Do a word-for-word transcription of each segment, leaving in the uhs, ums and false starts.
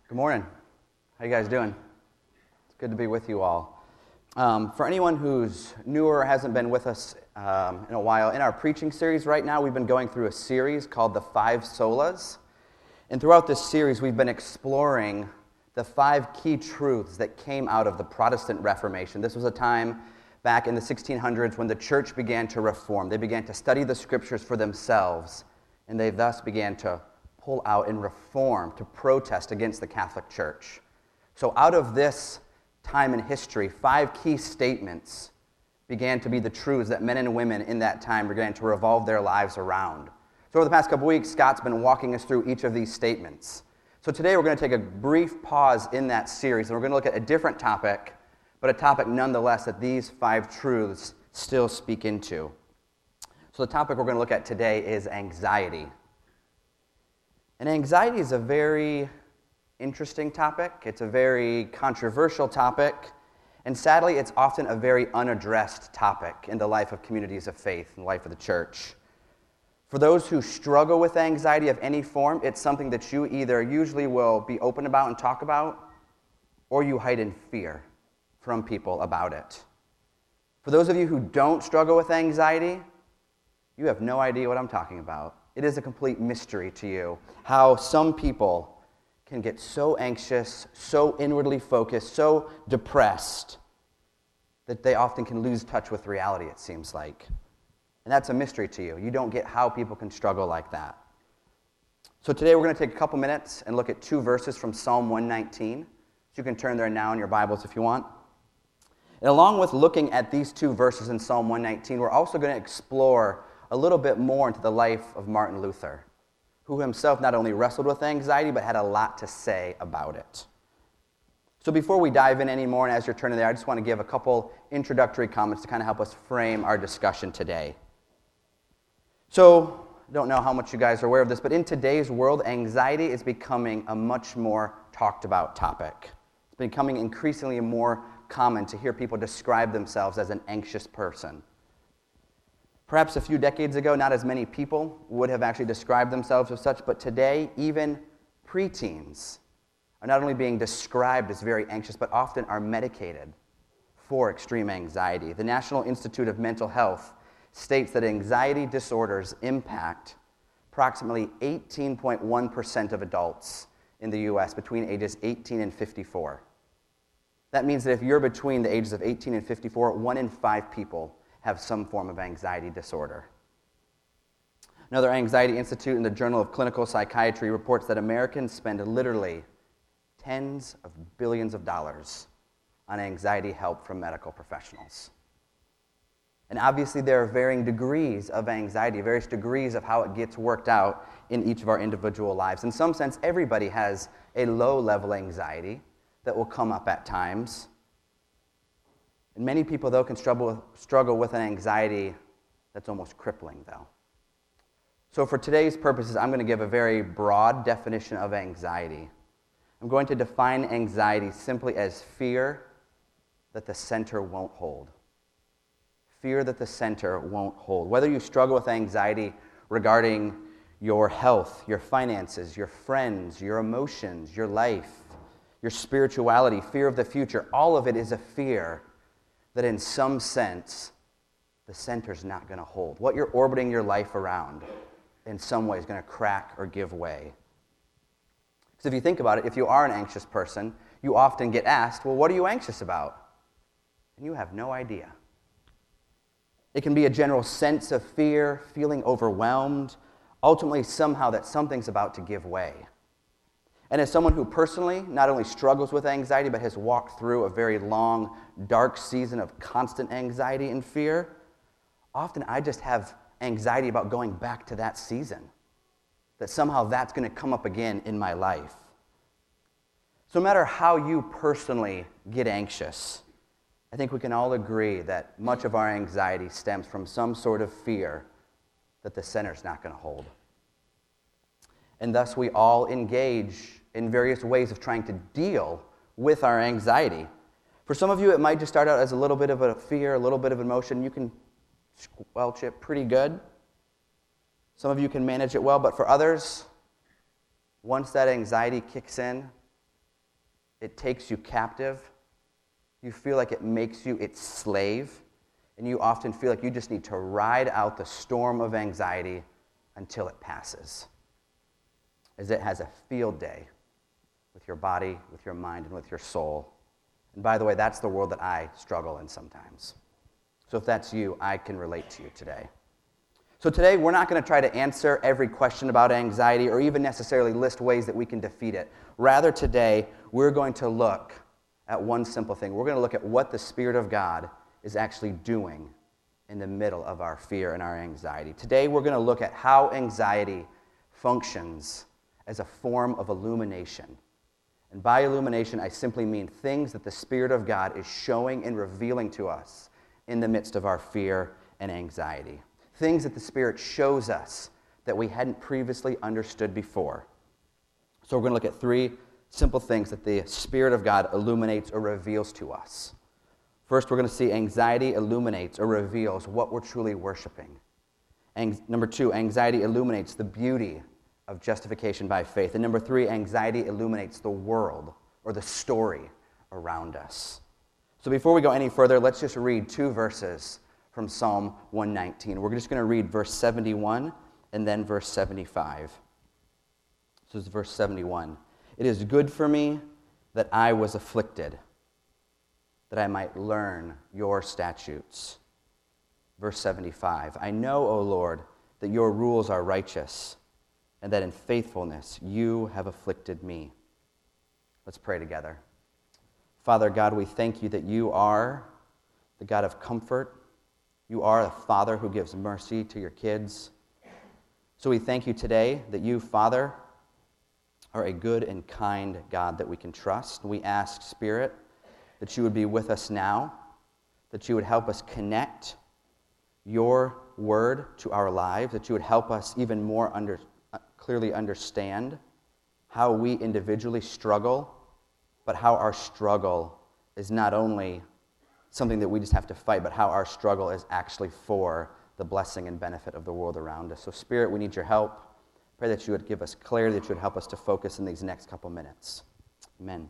Good morning. How you guys doing? It's good to be with you all. Um, for anyone who's newer or hasn't been with us um, in a while, in our preaching series right now, we've been going through a series called The Five Solas. And throughout this series, we've been exploring the five key truths that came out of the Protestant Reformation. This was a time back in the sixteen hundreds when the church began to reform. They began to study the scriptures for themselves, and they thus began to pull out and reform, to protest against the Catholic Church. So out of this time in history, five key statements began to be the truths that men and women in that time began to revolve their lives around. So over the past couple weeks, Scott's been walking us through each of these statements. So today we're going to take a brief pause in that series, and we're going to look at a different topic, but a topic nonetheless that these five truths still speak into. So the topic we're going to look at today is anxiety. And anxiety is a very interesting topic. It's a very controversial topic. And sadly, it's often a very unaddressed topic in the life of communities of faith and the life of the church. For those who struggle with anxiety of any form, it's something that you either usually will be open about and talk about, or you hide in fear from people about it. For those of you who don't struggle with anxiety, you have no idea what I'm talking about. It is a complete mystery to you how some people can get so anxious, so inwardly focused, so depressed that they often can lose touch with reality, it seems like. And that's a mystery to you. You don't get how people can struggle like that. So today we're going to take a couple minutes and look at two verses from Psalm one nineteen. So you can turn there now in your Bibles if you want. And along with looking at these two verses in Psalm one nineteen, we're also going to explore a little bit more into the life of Martin Luther, who himself not only wrestled with anxiety, but had a lot to say about it. So before we dive in any more, and as you're turning there, I just want to give a couple introductory comments to kind of help us frame our discussion today. So, I don't know how much you guys are aware of this, but in today's world, anxiety is becoming a much more talked about topic. It's becoming increasingly more common to hear people describe themselves as an anxious person. Perhaps a few decades ago, not as many people would have actually described themselves as such, but today, even preteens are not only being described as very anxious, but often are medicated for extreme anxiety. The National Institute of Mental Health states that anxiety disorders impact approximately eighteen point one percent of adults in the U S between ages eighteen and fifty-four. That means that if you're between the ages of eighteen and fifty-four, one in five people have some form of anxiety disorder. Another Anxiety Institute in the Journal of Clinical Psychiatry reports that Americans spend literally tens of billions of dollars on anxiety help from medical professionals. And obviously there are varying degrees of anxiety, various degrees of how it gets worked out in each of our individual lives. In some sense, everybody has a low-level anxiety that will come up at times. And many people, though, can struggle, struggle with an anxiety that's almost crippling, though. So for today's purposes, I'm going to give a very broad definition of anxiety. I'm going to define anxiety simply as fear that the center won't hold. Fear that the center won't hold. Whether you struggle with anxiety regarding your health, your finances, your friends, your emotions, your life, your spirituality, fear of the future, all of it is a fear that in some sense, the center's not going to hold. What you're orbiting your life around in some way is going to crack or give way. Because if you think about it, if you are an anxious person, you often get asked, well, what are you anxious about? And you have no idea. It can be a general sense of fear, feeling overwhelmed, ultimately somehow that something's about to give way. And as someone who personally not only struggles with anxiety, but has walked through a very long, dark season of constant anxiety and fear, often I just have anxiety about going back to that season, that somehow that's going to come up again in my life. So no matter how you personally get anxious, I think we can all agree that much of our anxiety stems from some sort of fear that the center's not going to hold. And thus we all engage in various ways of trying to deal with our anxiety. For some of you, it might just start out as a little bit of a fear, a little bit of emotion. You can squelch it pretty good. Some of you can manage it well, but for others, once that anxiety kicks in, it takes you captive. You feel like it makes you its slave. And you often feel like you just need to ride out the storm of anxiety until it passes, as it has a field day with your body, with your mind, and with your soul. And by the way, that's the world that I struggle in sometimes. So if that's you, I can relate to you today. So today, we're not going to try to answer every question about anxiety or even necessarily list ways that we can defeat it. Rather, today, we're going to look at one simple thing. We're going to look at what the Spirit of God is actually doing in the middle of our fear and our anxiety. Today, we're going to look at how anxiety functions as a form of illumination. And by illumination, I simply mean things that the Spirit of God is showing and revealing to us in the midst of our fear and anxiety. Things that the Spirit shows us that we hadn't previously understood before. So we're going to look at three simple things that the Spirit of God illuminates or reveals to us. First, we're going to see anxiety illuminates or reveals what we're truly worshiping. Ang- number two, anxiety illuminates the beauty of justification by faith. And number three, anxiety illuminates the world or the story around us. So before we go any further, let's just read two verses from Psalm one nineteen. We're just going to read verse seventy-one and then verse seventy-five. So this is verse seventy-one. It is good for me that I was afflicted, that I might learn your statutes. Verse seventy-five. I know, O Lord, that your rules are righteous, and that in faithfulness you have afflicted me. Let's pray together. Father God, we thank you that you are the God of comfort. You are a Father who gives mercy to your kids. So we thank you today that you, Father, are a good and kind God that we can trust. We ask, Spirit, that you would be with us now, that you would help us connect your word to our lives, that you would help us even more under, uh, clearly understand how we individually struggle, but how our struggle is not only something that we just have to fight, but how our struggle is actually for the blessing and benefit of the world around us. So Spirit, we need your help. Pray that you would give us clarity, that you would help us to focus in these next couple minutes. Amen.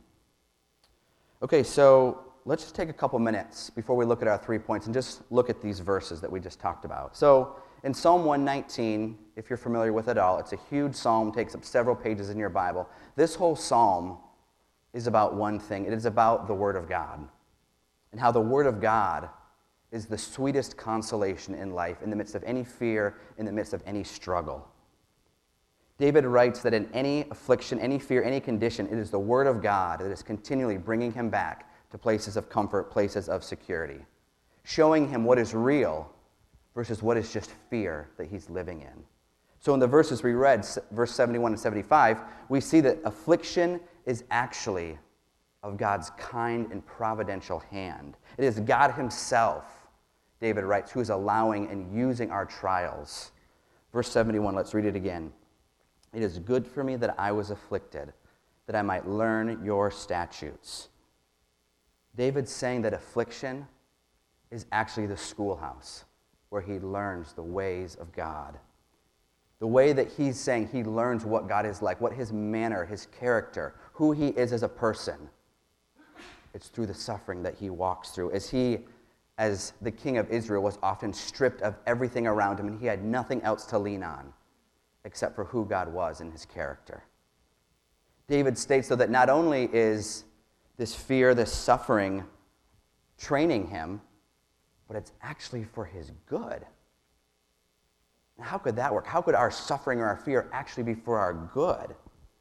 Okay, so let's just take a couple minutes before we look at our three points and just look at these verses that we just talked about. So in Psalm one nineteen, if you're familiar with it all, it's a huge psalm, takes up several pages in your Bible. This whole psalm is about one thing. It is about the Word of God, and how the Word of God is the sweetest consolation in life, in the midst of any fear, in the midst of any struggle. David writes that in any affliction, any fear, any condition, it is the Word of God that is continually bringing him back to places of comfort, places of security, showing him what is real versus what is just fear that he's living in. So in the verses we read, verse seventy-one and seventy-five, we see that affliction is actually of God's kind and providential hand. It is God himself, David writes, who is allowing and using our trials. Verse seventy-one, let's read it again. It is good for me that I was afflicted, that I might learn your statutes. David's saying that affliction is actually the schoolhouse where he learns the ways of God. The way that he's saying he learns what God is like, what his manner, his character, who he is as a person. It's through the suffering that he walks through. As he, as the king of Israel, was often stripped of everything around him, and he had nothing else to lean on except for who God was in his character. David states, though, that not only is this fear, this suffering, training him, but it's actually for his good. Now, how could that work? How could our suffering or our fear actually be for our good?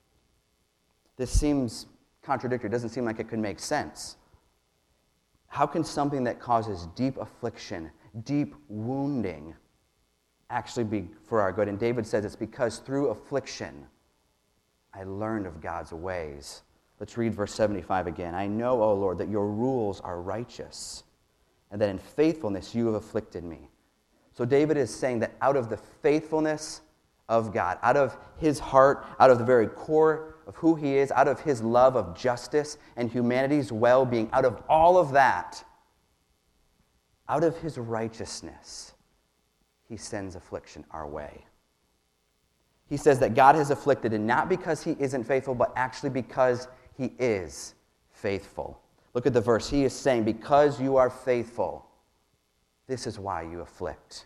This seems contradictory. It doesn't seem like it could make sense. How can something that causes deep affliction, deep wounding, actually be for our good? And David says it's because through affliction, I learned of God's ways. Let's read verse seventy-five again. I know, O Lord, that your rules are righteous, and that in faithfulness you have afflicted me. So David is saying that out of the faithfulness of God, out of his heart, out of the very core of who he is, out of his love of justice and humanity's well-being, out of all of that, out of his righteousness, he sends affliction our way. He says that God has afflicted, and not because he isn't faithful, but actually because he is faithful. Look at the verse. He is saying, because you are faithful, this is why you afflict.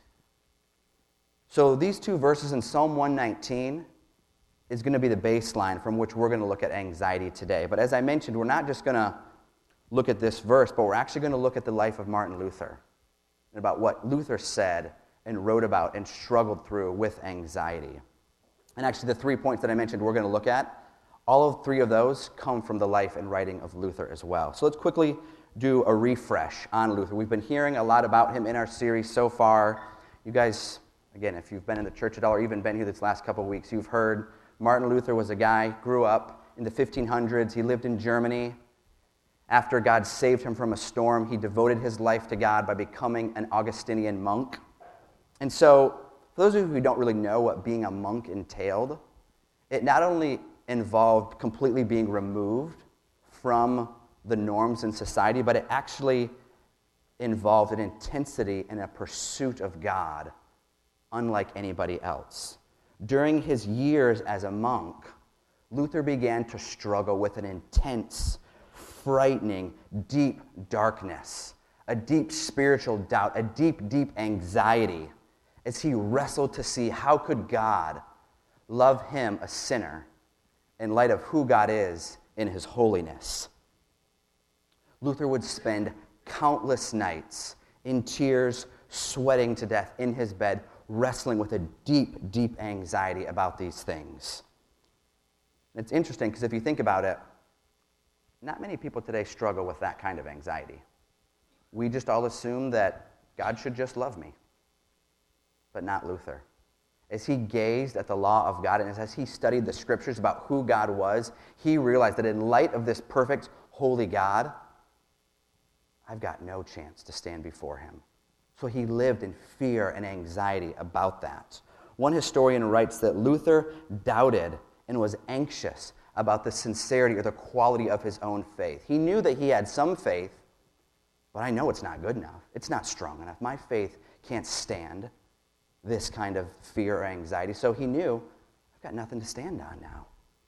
So these two verses in Psalm one nineteen is going to be the baseline from which we're going to look at anxiety today. But as I mentioned, we're not just going to look at this verse, but we're actually going to look at the life of Martin Luther and about what Luther said and wrote about and struggled through with anxiety. And actually the three points that I mentioned we're going to look at, all of three of those come from the life and writing of Luther as well. So let's quickly do a refresh on Luther. We've been hearing a lot about him in our series so far. You guys, again, if you've been in the church at all or even been here this last couple of weeks, you've heard Martin Luther was a guy, grew up in the fifteen hundreds. He lived in Germany. After God saved him from a storm, he devoted his life to God by becoming an Augustinian monk. And so, for those of you who don't really know what being a monk entailed, it not only involved completely being removed from the norms in society, but it actually involved an intensity and a pursuit of God unlike anybody else. During his years as a monk, Luther began to struggle with an intense, frightening, deep darkness, a deep spiritual doubt, a deep, deep anxiety as he wrestled to see how could God love him, a sinner, in light of who God is in his holiness. Luther would spend countless nights in tears, sweating to death in his bed, wrestling with a deep, deep anxiety about these things. And it's interesting because if you think about it, not many people today struggle with that kind of anxiety. We just all assume that God should just love me, but not Luther. As he gazed at the law of God and as he studied the scriptures about who God was, he realized that in light of this perfect, holy God, I've got no chance to stand before him. So he lived in fear and anxiety about that. One historian writes that Luther doubted and was anxious about the sincerity or the quality of his own faith. He knew that he had some faith, but I know it's not good enough. It's not strong enough. My faith can't stand this kind of fear or anxiety. So he knew, I've got nothing to stand on now.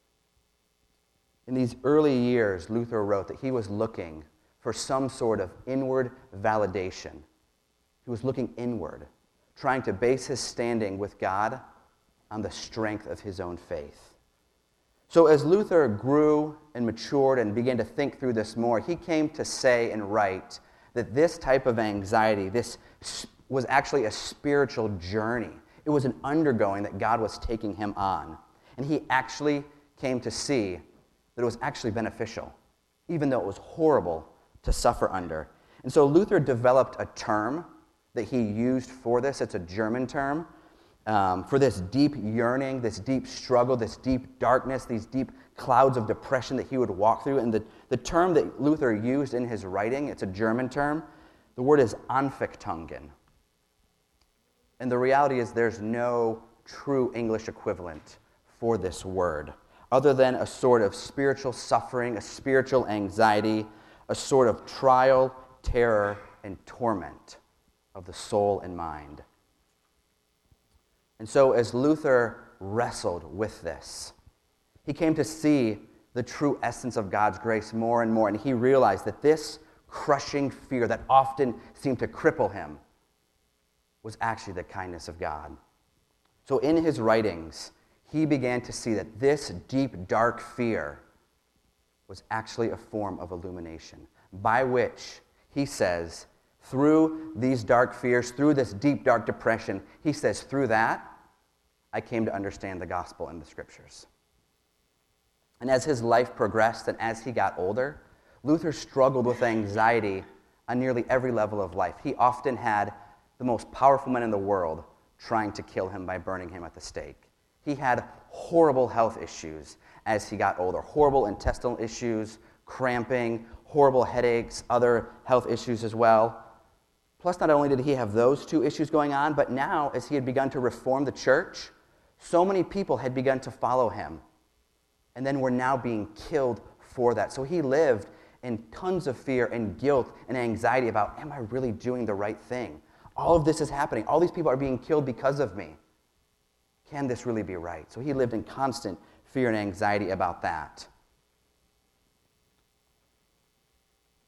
In these early years, Luther wrote that he was looking for some sort of inward validation. He was looking inward, trying to base his standing with God on the strength of his own faith. So as Luther grew and matured and began to think through this more, he came to say and write that this type of anxiety, this was actually a spiritual journey. It was an undergoing that God was taking him on. And he actually came to see that it was actually beneficial, even though it was horrible to suffer under. And so Luther developed a term that he used for this. It's a German term. Um, for this deep yearning, this deep struggle, this deep darkness, these deep clouds of depression that he would walk through. And the, the term that Luther used in his writing, it's a German term, the word is Anfechtungen. And the reality is there's no true English equivalent for this word, other than a sort of spiritual suffering, a spiritual anxiety, a sort of trial, terror, and torment of the soul and mind. And so as Luther wrestled with this, he came to see the true essence of God's grace more and more, and he realized that this crushing fear that often seemed to cripple him was actually the kindness of God. So in his writings, he began to see that this deep, dark fear was actually a form of illumination, by which, he says, through these dark fears, through this deep, dark depression, he says, through that, I came to understand the gospel and the scriptures. And as his life progressed and as he got older, Luther struggled with anxiety on nearly every level of life. He often had the most powerful men in the world trying to kill him by burning him at the stake. He had horrible health issues as he got older, horrible intestinal issues, cramping, horrible headaches, other health issues as well. Plus, not only did he have those two issues going on, but now, as he had begun to reform the church, so many people had begun to follow him, and then were now being killed for that. So he lived in tons of fear and guilt and anxiety about, am I really doing the right thing? All of this is happening. All these people are being killed because of me. Can this really be right? So he lived in constant fear and anxiety about that.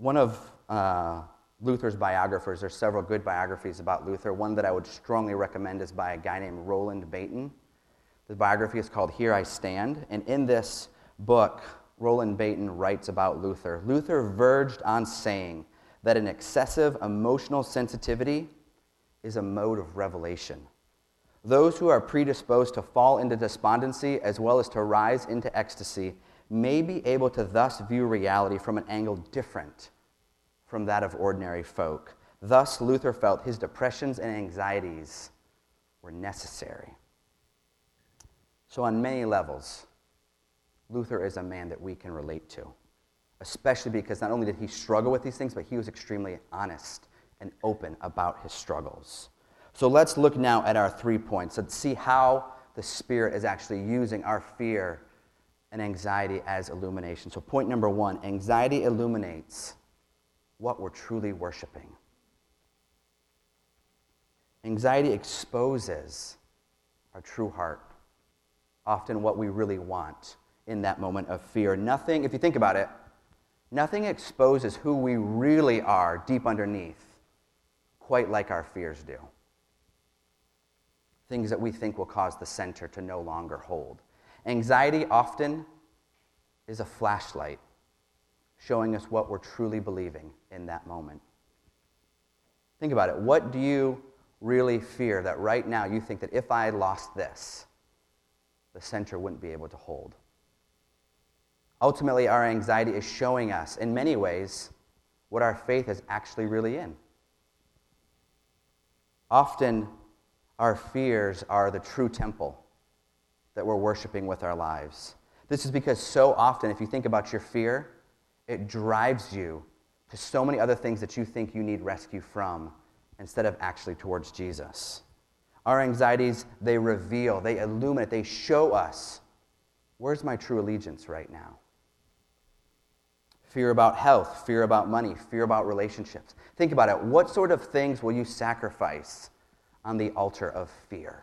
One of uh, Luther's biographers, there's several good biographies about Luther. One that I would strongly recommend is by a guy named Roland Bainton. The biography is called Here I Stand, and in this book, Roland Bainton writes about Luther. Luther verged on saying that an excessive emotional sensitivity is a mode of revelation. Those who are predisposed to fall into despondency as well as to rise into ecstasy may be able to thus view reality from an angle different from that of ordinary folk. Thus, Luther felt his depressions and anxieties were necessary. So on many levels, Luther is a man that we can relate to, especially because not only did he struggle with these things, but he was extremely honest and open about his struggles. So let's look now at our three points. Let's see how the Spirit is actually using our fear and anxiety as illumination. So point number one, anxiety illuminates what we're truly worshiping. Anxiety exposes our true heart, often what we really want in that moment of fear. Nothing, if you think about it, nothing exposes who we really are deep underneath quite like our fears do. Things that we think will cause the center to no longer hold. Anxiety often is a flashlight showing us what we're truly believing in that moment. Think about it. What do you really fear that right now you think that if I lost this, the center wouldn't be able to hold? Ultimately, our anxiety is showing us, in many ways, what our faith is actually really in. Often, our fears are the true temple that we're worshiping with our lives. This is because so often, if you think about your fear, it drives you to so many other things that you think you need rescue from instead of actually towards Jesus. Our anxieties, they reveal, they illuminate, they show us, where's my true allegiance right now? Fear about health, fear about money, fear about relationships. Think about it. What sort of things will you sacrifice on the altar of fear?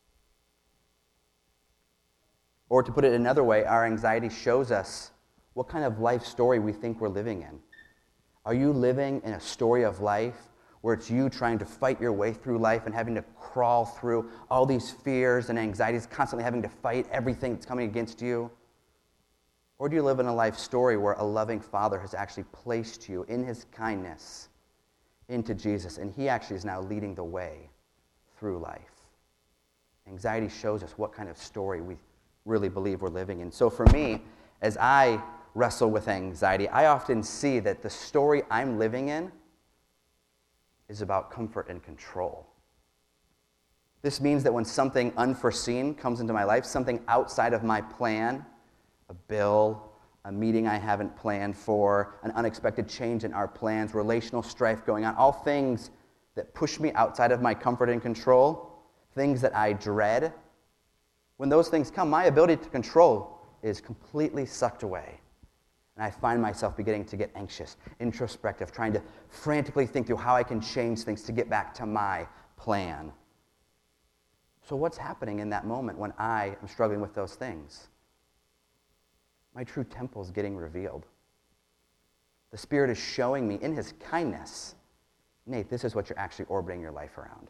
Or to put it another way, our anxiety shows us what kind of life story we think we're living in. Are you living in a story of life where it's you trying to fight your way through life and having to crawl through all these fears and anxieties, constantly having to fight everything that's coming against you? Or do you live in a life story where a loving Father has actually placed you in his kindness into Jesus, and he actually is now leading the way through life? Anxiety shows us what kind of story we really believe we're living in. So for me, as I wrestle with anxiety, I often see that the story I'm living in is about comfort and control. This means that when something unforeseen comes into my life, something outside of my plan, a bill, a meeting I haven't planned for, an unexpected change in our plans, relational strife going on, all things that push me outside of my comfort and control, things that I dread, when those things come, my ability to control is completely sucked away. And I find myself beginning to get anxious, introspective, trying to frantically think through how I can change things to get back to my plan. So what's happening in that moment when I am struggling with those things? My true temple is getting revealed. The Spirit is showing me in his kindness, Nate, this is what you're actually orbiting your life around.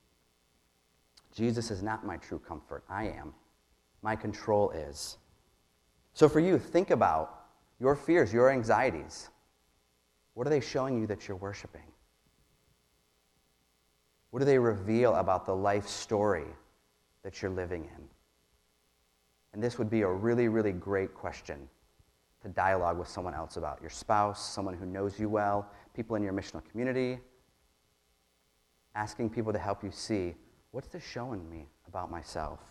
Jesus is not my true comfort. I am. My control is. So for you, think about your fears, your anxieties. What are they showing you that you're worshiping? What do they reveal about the life story that you're living in? And this would be a really, really great question to dialogue with someone else about. Your spouse, someone who knows you well, people in your missional community. Asking people to help you see, what's this showing me about myself?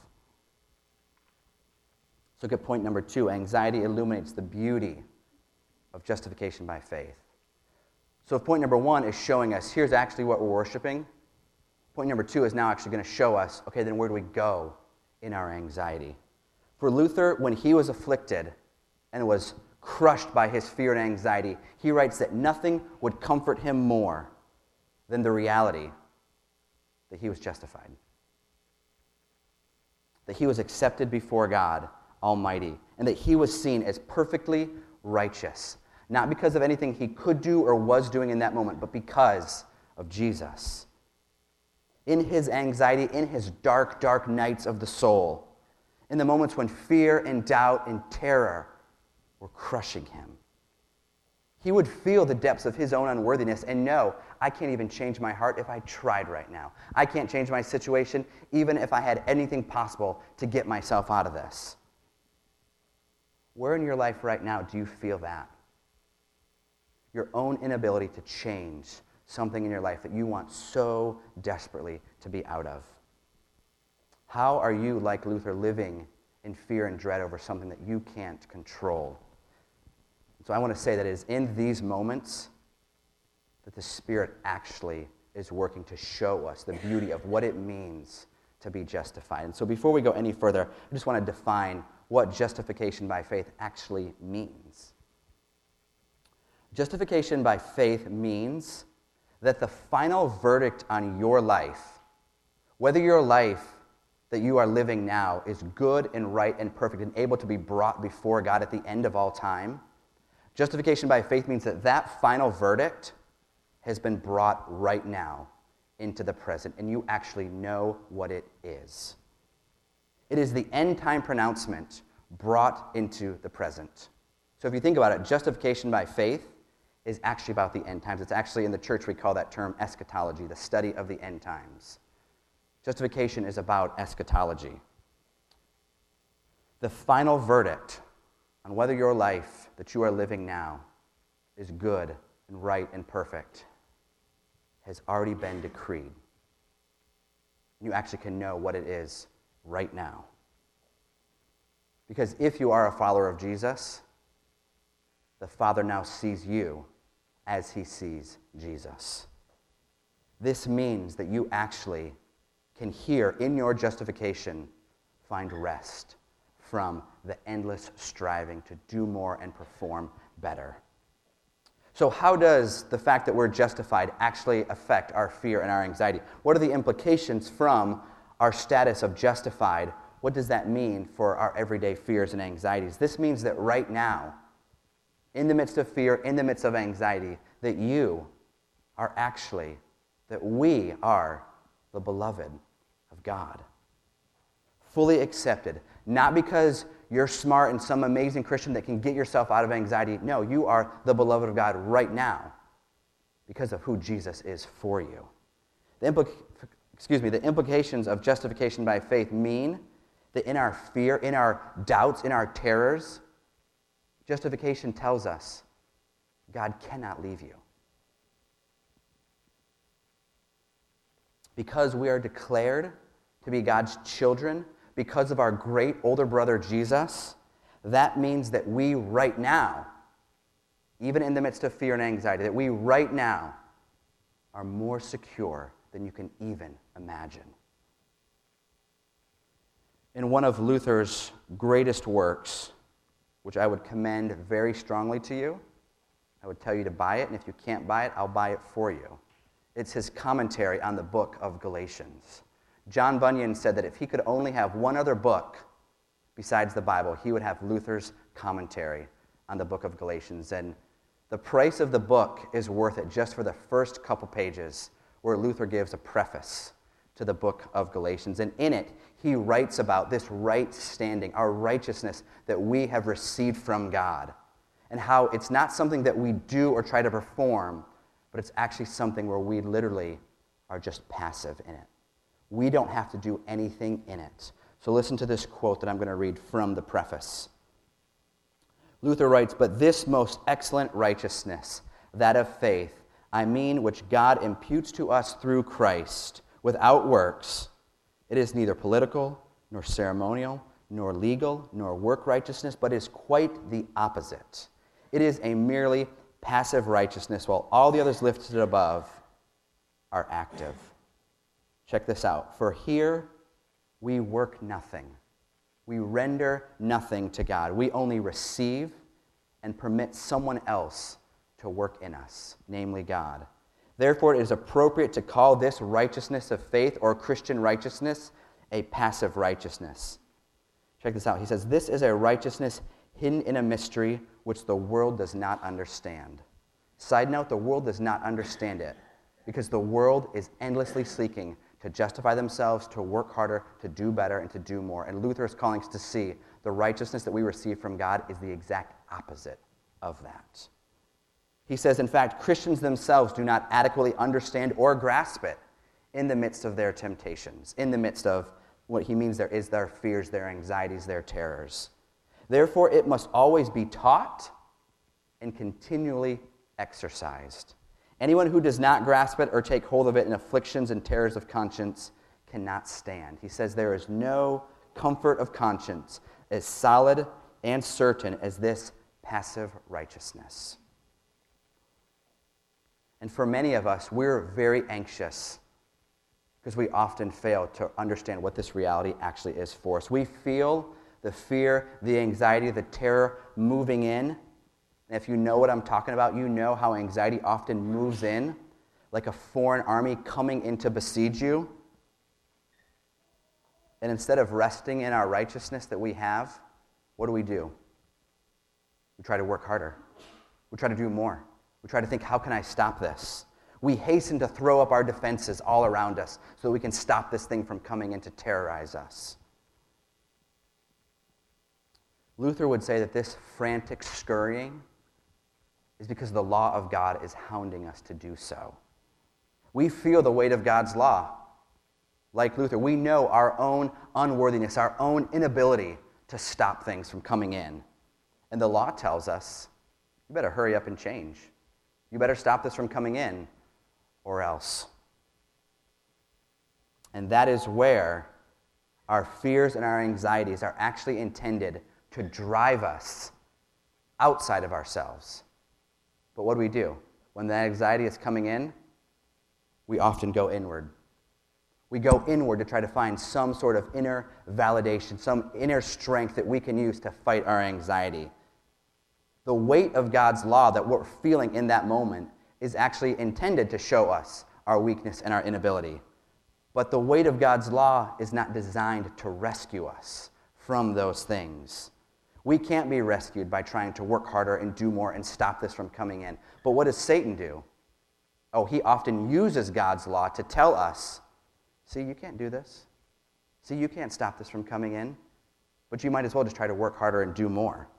Let's look at point number two. Anxiety illuminates the beauty of justification by faith. So if point number one is showing us, here's actually what we're worshiping, point number two is now actually going to show us, okay, then where do we go in our anxiety? For Luther, when he was afflicted and was crushed by his fear and anxiety, he writes that nothing would comfort him more than the reality that he was justified, that he was accepted before God Almighty, and that he was seen as perfectly righteous, Not because of anything he could do or was doing in that moment, but because of Jesus. In his anxiety, in his dark, dark nights of the soul, in the moments when fear and doubt and terror were crushing him, he would feel the depths of his own unworthiness and know, I can't even change my heart if I tried right now. I can't change my situation even if I had anything possible to get myself out of this. Where in your life right now do you feel that? Your own inability to change something in your life that you want so desperately to be out of. How are you, like Luther, living in fear and dread over something that you can't control? So I want to say that it is in these moments that the Spirit actually is working to show us the beauty of what it means to be justified. And so before we go any further, I just want to define what justification by faith actually means. Justification by faith means that the final verdict on your life, whether your life that you are living now is good and right and perfect and able to be brought before God at the end of all time, justification by faith means that that final verdict has been brought right now into the present, and you actually know what it is. It is the end-time pronouncement brought into the present. So if you think about it, justification by faith is actually about the end times. It's actually, in the church, we call that term eschatology, the study of the end times. Justification is about eschatology. The final verdict on whether your life that you are living now is good and right and perfect has already been decreed. You actually can know what it is right now. Because if you are a follower of Jesus, the Father now sees you as he sees Jesus. This means that you actually can here, in your justification, find rest from the endless striving to do more and perform better. So how does the fact that we're justified actually affect our fear and our anxiety? What are the implications from our status of justified? What does that mean for our everyday fears and anxieties? This means that right now, in the midst of fear, in the midst of anxiety, that you are actually, that we are the beloved of God. Fully accepted. Not because you're smart and some amazing Christian that can get yourself out of anxiety. No, you are the beloved of God right now because of who Jesus is for you. The implic- excuse me, the implications of justification by faith mean that in our fear, in our doubts, in our terrors, justification tells us God cannot leave you. Because we are declared to be God's children, because of our great older brother Jesus, that means that we right now, even in the midst of fear and anxiety, that we right now are more secure than you can even imagine. In one of Luther's greatest works, which I would commend very strongly to you, I would tell you to buy it, and if you can't buy it, I'll buy it for you. It's his commentary on the book of Galatians. John Bunyan said that if he could only have one other book besides the Bible, he would have Luther's commentary on the book of Galatians. And the price of the book is worth it just for the first couple pages where Luther gives a preface to the book of Galatians. And in it, he writes about this right standing, our righteousness that we have received from God, and how it's not something that we do or try to perform, but it's actually something where we literally are just passive in it. We don't have to do anything in it. So listen to this quote that I'm going to read from the preface. Luther writes, "But this most excellent righteousness, that of faith, I mean which God imputes to us through Christ, without works, it is neither political, nor ceremonial, nor legal, nor work righteousness, but is quite the opposite. It is a merely passive righteousness, while all the others lifted above are active." Check this out. "For here we work nothing. We render nothing to God. We only receive and permit someone else to work in us, namely God. Therefore, it is appropriate to call this righteousness of faith or Christian righteousness a passive righteousness." Check this out. He says, "This is a righteousness hidden in a mystery which the world does not understand. Side note, the world does not understand it because the world is endlessly seeking to justify themselves, to work harder, to do better, and to do more. And Luther is calling us to see the righteousness that we receive from God is the exact opposite of that. He says, in fact, Christians themselves do not adequately understand or grasp it in the midst of their temptations, in the midst of what he means there is their fears, their anxieties, their terrors. Therefore, it must always be taught and continually exercised. Anyone who does not grasp it or take hold of it in afflictions and terrors of conscience cannot stand. He says there is no comfort of conscience as solid and certain as this passive righteousness. And for many of us, we're very anxious because we often fail to understand what this reality actually is for us. We feel the fear, the anxiety, the terror moving in. And if you know what I'm talking about, you know how anxiety often moves in like a foreign army coming in to besiege you. And instead of resting in our righteousness that we have, what do we do? We try to work harder. We try to do more. We try to think, how can I stop this? We hasten to throw up our defenses all around us so that we can stop this thing from coming in to terrorize us. Luther would say that this frantic scurrying is because the law of God is hounding us to do so. We feel the weight of God's law. Like Luther, we know our own unworthiness, our own inability to stop things from coming in. And the law tells us, you better hurry up and change. You better stop this from coming in, or else. And that is where our fears and our anxieties are actually intended to drive us outside of ourselves. But what do we do? When that anxiety is coming in, we often go inward. We go inward to try to find some sort of inner validation, some inner strength that we can use to fight our anxiety. The weight of God's law that we're feeling in that moment is actually intended to show us our weakness and our inability. But the weight of God's law is not designed to rescue us from those things. We can't be rescued by trying to work harder and do more and stop this from coming in. But what does Satan do? Oh, he often uses God's law to tell us, see, you can't do this. See, you can't stop this from coming in. But you might as well just try to work harder and do more.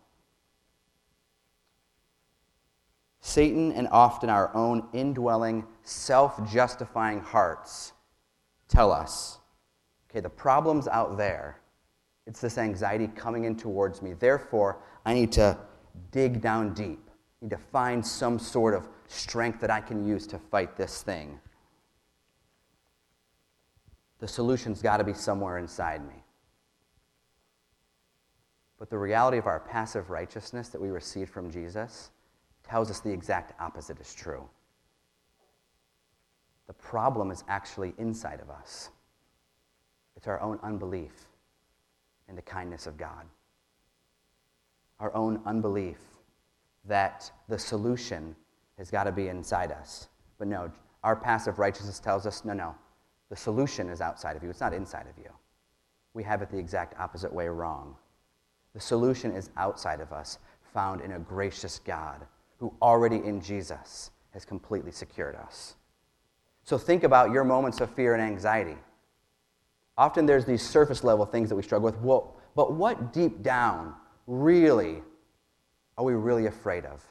Satan and often our own indwelling, self-justifying hearts tell us, okay, the problem's out there. It's this anxiety coming in towards me. Therefore, I need to dig down deep. I need to find some sort of strength that I can use to fight this thing. The solution's got to be somewhere inside me. But the reality of our passive righteousness that we receive from Jesus tells us the exact opposite is true. The problem is actually inside of us. It's our own unbelief in the kindness of God. Our own unbelief that the solution has got to be inside us. But no, our passive righteousness tells us, no, no, the solution is outside of you. It's not inside of you. We have it the exact opposite way wrong. The solution is outside of us, found in a gracious God who already in Jesus has completely secured us. So think about your moments of fear and anxiety. Often there's these surface level things that we struggle with. Well, but what deep down really are we really afraid of?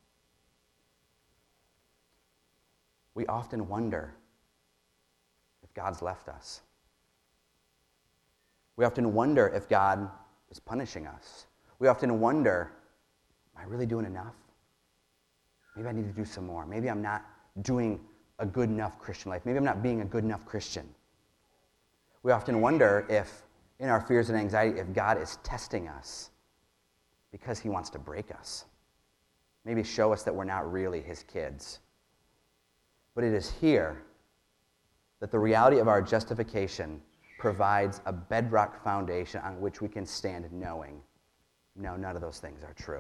We often wonder if God's left us. We often wonder if God is punishing us. We often wonder, am I really doing enough? Maybe I need to do some more. Maybe I'm not doing a good enough Christian life. Maybe I'm not being a good enough Christian. We often wonder if, in our fears and anxiety, if God is testing us because he wants to break us. Maybe show us that we're not really his kids. But it is here that the reality of our justification provides a bedrock foundation on which we can stand knowing, no, none of those things are true.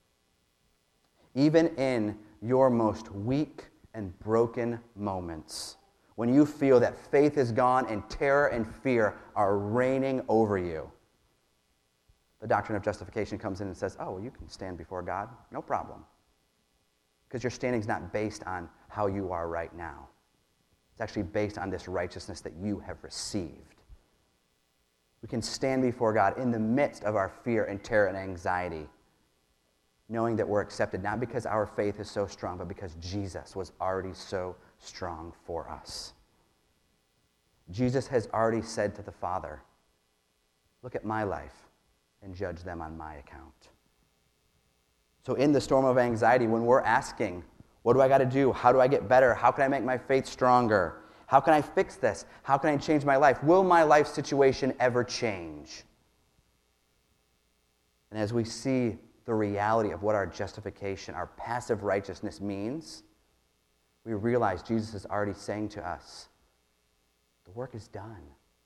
Even in your most weak and broken moments, when you feel that faith is gone and terror and fear are reigning over you, the doctrine of justification comes in and says, oh, well, you can stand before God, no problem. Because your standing is not based on how you are right now. It's actually based on this righteousness that you have received. We can stand before God in the midst of our fear and terror and anxiety, knowing that we're accepted, not because our faith is so strong, but because Jesus was already so strong for us. Jesus has already said to the Father, look at my life and judge them on my account. So in the storm of anxiety, when we're asking, what do I got to do? How do I get better? How can I make my faith stronger? How can I fix this? How can I change my life? Will my life situation ever change? And as we see the reality of what our justification, our passive righteousness means, we realize Jesus is already saying to us, the work is done.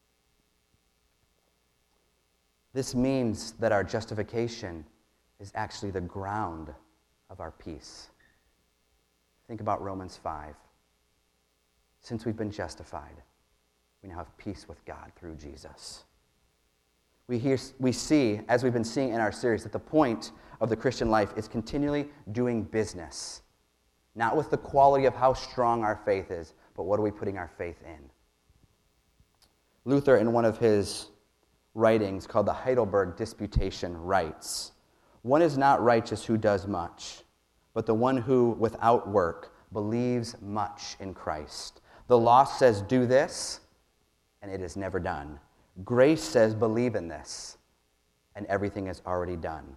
This means that our justification is actually the ground of our peace. Think about Romans five. Since we've been justified, we now have peace with God through Jesus. We, hear, we see, as we've been seeing in our series, that the point of the Christian life is continually doing business. Not with the quality of how strong our faith is, but what are we putting our faith in? Luther, in one of his writings called the Heidelberg Disputation, writes, one is not righteous who does much, but the one who, without work, believes much in Christ. The law says, do this, and it is never done. Grace says, believe in this, and everything is already done.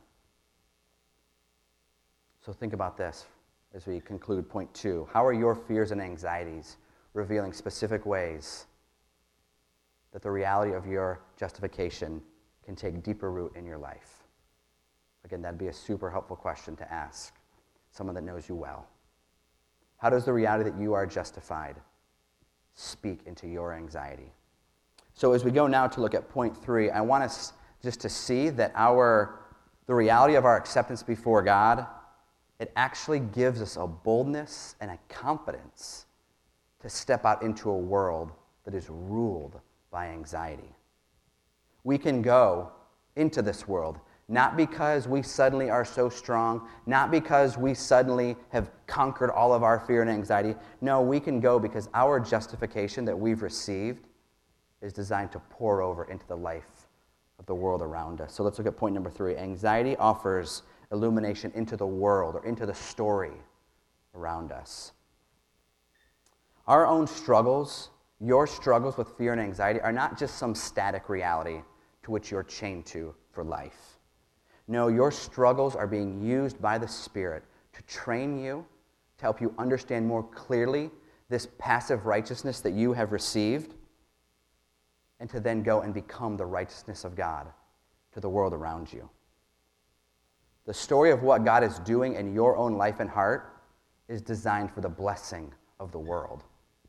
So think about this as we conclude point two. How are your fears and anxieties revealing specific ways that the reality of your justification can take deeper root in your life? Again, that'd be a super helpful question to ask someone that knows you well. How does the reality that you are justified speak into your anxiety? So as we go now to look at point three, I want us just to see that our the reality of our acceptance before God, it actually gives us a boldness and a confidence to step out into a world that is ruled by anxiety. We can go into this world not because we suddenly are so strong, not because we suddenly have conquered all of our fear and anxiety. No, we can go because our justification that we've received is designed to pour over into the life of the world around us. So let's look at point number three. Anxiety offers illumination into the world or into the story around us. Our own struggles, your struggles with fear and anxiety, are not just some static reality to which you're chained to for life. No, your struggles are being used by the Spirit to train you, to help you understand more clearly this passive righteousness that you have received, and to then go and become the righteousness of God to the world around you. The story of what God is doing in your own life and heart is designed for the blessing of the world.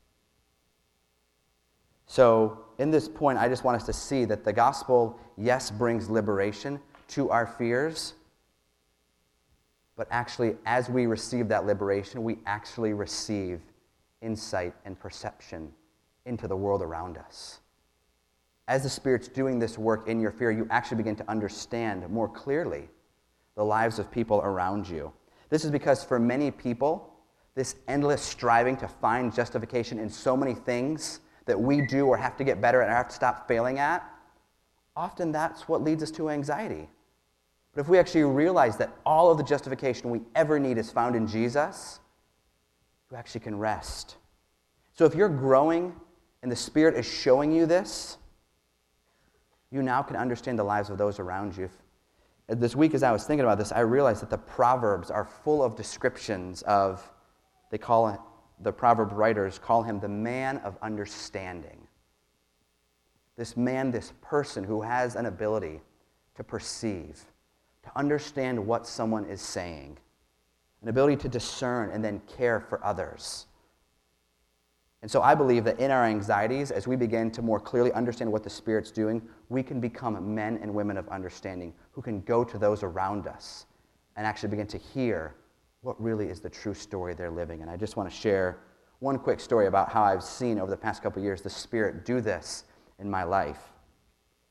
So, in this point, I just want us to see that the gospel, yes, brings liberation to our fears, but actually, as we receive that liberation, we actually receive insight and perception into the world around us. As the Spirit's doing this work in your fear, you actually begin to understand more clearly the lives of people around you. This is because for many people, this endless striving to find justification in so many things that we do or have to get better at or have to stop failing at, often that's what leads us to anxiety. But if we actually realize that all of the justification we ever need is found in Jesus, you actually can rest. So if you're growing and the Spirit is showing you this, you now can understand the lives of those around you. This week, as I was thinking about this, I realized that the Proverbs are full of descriptions of, they call it, the proverb writers call him the man of understanding. This man, this person who has an ability to perceive, to understand what someone is saying, an ability to discern and then care for others. And so I believe that in our anxieties, as we begin to more clearly understand what the Spirit's doing, we can become men and women of understanding who can go to those around us and actually begin to hear what really is the true story they're living. And I just want to share one quick story about how I've seen over the past couple of years the Spirit do this in my life.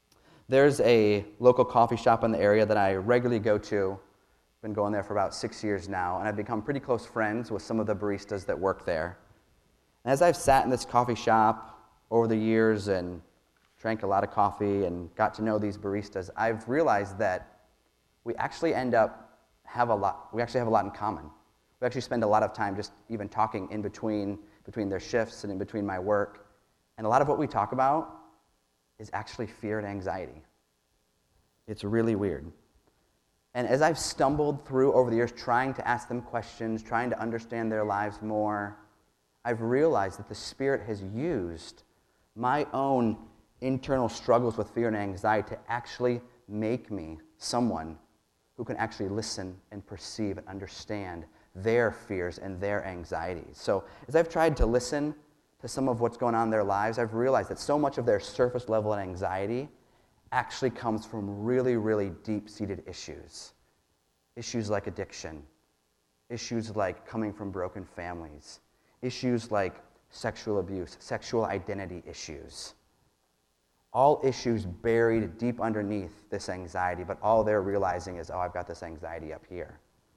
There's a local coffee shop in the area that I regularly go to. I've been going there for about six years now, and I've become pretty close friends with some of the baristas that work there. And as I've sat in this coffee shop over the years and drank a lot of coffee and got to know these baristas, I've realized that we actually end up have a lot, we actually have a lot in common. We actually spend a lot of time just even talking in between, between their shifts and in between my work. And a lot of what we talk about is actually fear and anxiety. It's really weird. And as I've stumbled through over the years trying to ask them questions, trying to understand their lives more, I've realized that the Spirit has used my own internal struggles with fear and anxiety to actually make me someone who can actually listen and perceive and understand their fears and their anxieties. So as I've tried to listen to some of what's going on in their lives, I've realized that so much of their surface level anxiety actually comes from really, really deep-seated issues. Issues like addiction, issues like coming from broken families, issues like sexual abuse, sexual identity issues. All issues buried deep underneath this anxiety, but all they're realizing is, oh, I've got this anxiety up here.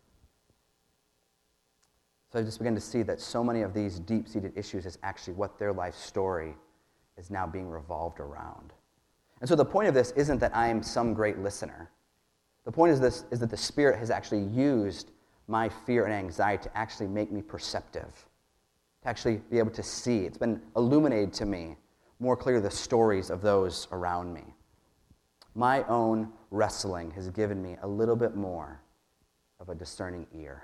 So I just begin to see that so many of these deep-seated issues is actually what their life story is now being revolved around. And so the point of this isn't that I am some great listener. The point is this is that the Spirit has actually used my fear and anxiety to actually make me perceptive, to actually be able to see. It's been illuminated to me more clearly the stories of those around me. My own wrestling has given me a little bit more of a discerning ear.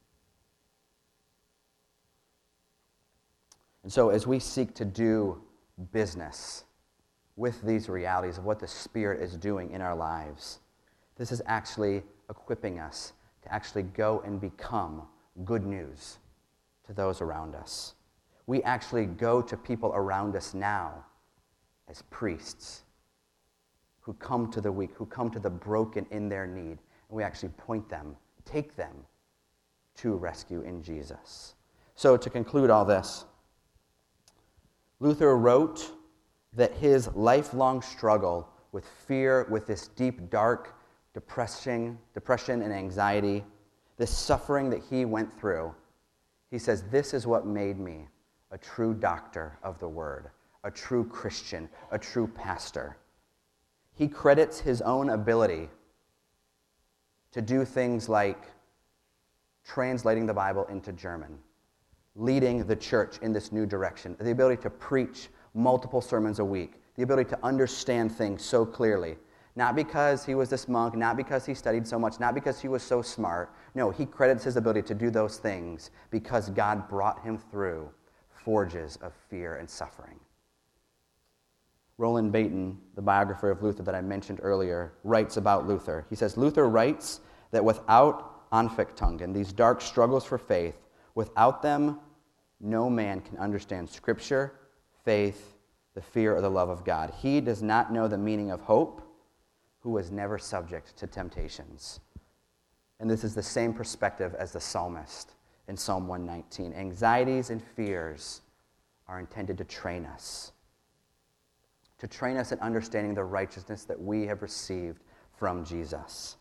And so as we seek to do business with these realities of what the Spirit is doing in our lives, this is actually equipping us to actually go and become good news to those around us. We actually go to people around us now as priests who come to the weak, who come to the broken in their need, and we actually point them, take them to rescue in Jesus. So to conclude all this, Luther wrote that his lifelong struggle with fear, with this deep, dark depression, depression and anxiety, this suffering that he went through, he says, this is what made me a true doctor of the word, a true Christian, a true pastor. He credits his own ability to do things like translating the Bible into German, leading the church in this new direction, the ability to preach multiple sermons a week, the ability to understand things so clearly. Not because he was this monk, not because he studied so much, not because he was so smart. No, he credits his ability to do those things because God brought him through forges of fear and suffering. Roland Bainton, the biographer of Luther that I mentioned earlier, writes about Luther. He says, Luther writes that without Anfechtung, these dark struggles for faith, without them, no man can understand Scripture, faith, the fear or the love of God. He does not know the meaning of hope who was never subject to temptations. And this is the same perspective as the psalmist in Psalm one nineteen. Anxieties and fears are intended to train us, to train us in understanding the righteousness that we have received from Jesus.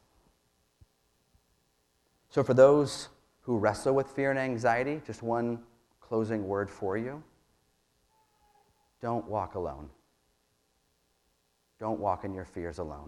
So for those who wrestle with fear and anxiety, just one closing word for you. Don't walk alone. Don't walk in your fears alone.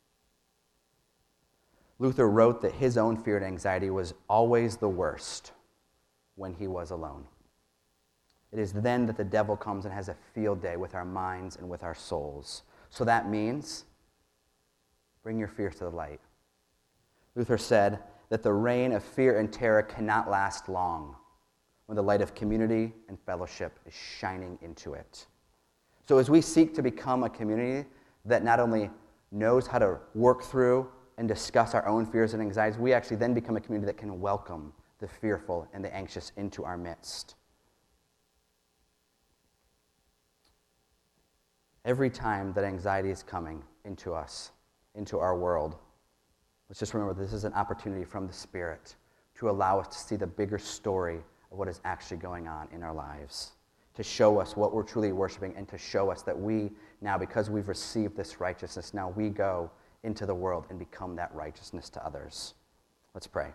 Luther wrote that his own fear and anxiety was always the worst when he was alone. It is then that the devil comes and has a field day with our minds and with our souls. So that means bring your fears to the light. Luther said that the reign of fear and terror cannot last long when the light of community and fellowship is shining into it. So as we seek to become a community that not only knows how to work through and discuss our own fears and anxieties, we actually then become a community that can welcome the fearful and the anxious into our midst. Every time that anxiety is coming into us, into our world, let's just remember this is an opportunity from the Spirit to allow us to see the bigger story of what is actually going on in our lives, to show us what we're truly worshiping and to show us that we now, because we've received this righteousness, now we go into the world and become that righteousness to others. Let's pray.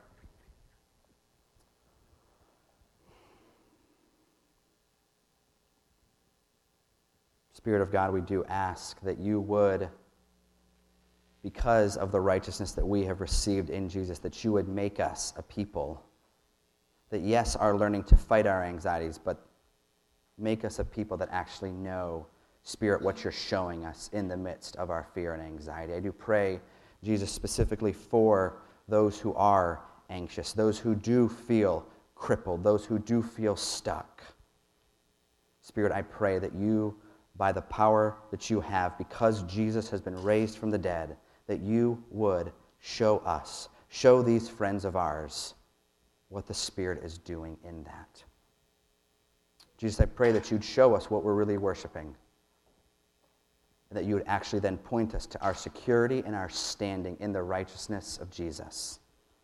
Spirit of God, we do ask that you would, because of the righteousness that we have received in Jesus, that you would make us a people that, yes, are learning to fight our anxieties, but make us a people that actually know, Spirit, what you're showing us in the midst of our fear and anxiety. I do pray, Jesus, specifically for those who are anxious, those who do feel crippled, those who do feel stuck. Spirit, I pray that you, by the power that you have, because Jesus has been raised from the dead, that you would show us, show these friends of ours, what the Spirit is doing in that. Jesus, I pray that you'd show us what we're really worshiping, and that you would actually then point us to our security and our standing in the righteousness of Jesus.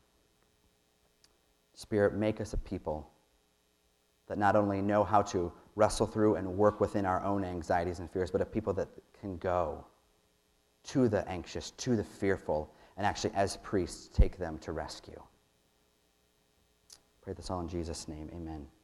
Spirit, make us a people that not only know how to wrestle through and work within our own anxieties and fears, but a people that can go to the anxious, to the fearful, and actually, as priests, take them to rescue. Pray this all in Jesus' name. Amen.